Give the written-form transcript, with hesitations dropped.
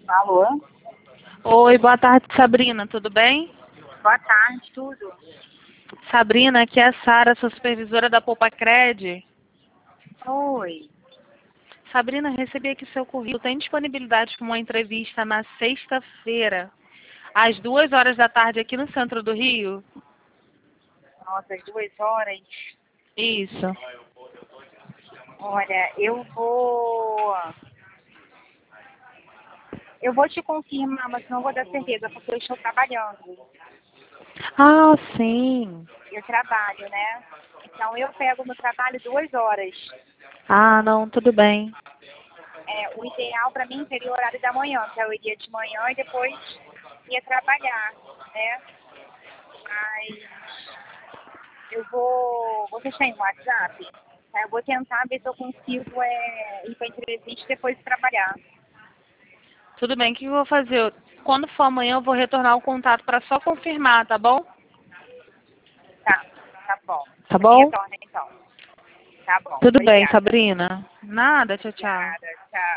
Alô? Oi, boa tarde, Sabrina, tudo bem? Boa tarde, tudo? Sabrina, aqui é a Sara, sua supervisora da Poupa-Cred. Oi. Sabrina, recebi aqui seu currículo. Tem disponibilidade para uma entrevista na sexta-feira, às 2 horas da tarde, aqui no centro do Rio? Nossa, às 2 horas. Isso. Olha, eu vou te confirmar, mas não vou dar certeza, porque eu estou trabalhando. Ah, sim. Eu trabalho, né? Então eu pego no trabalho 2 horas. Ah, não, tudo bem. O ideal para mim seria o horário da manhã, que eu iria de manhã e depois ia trabalhar, né? Mas vocês têm um WhatsApp? Tá? Eu vou tentar ver se eu consigo ir para a entrevista e depois trabalhar. Tudo bem, o que eu vou fazer? Quando for amanhã, eu vou retornar o contato para só confirmar, tá bom? Tá bom. Tá Você me bom? retorna então. Tá bom. Tudo bem, Obrigada. Sabrina. Nada, tchau, tchau. Obrigada. Tchau.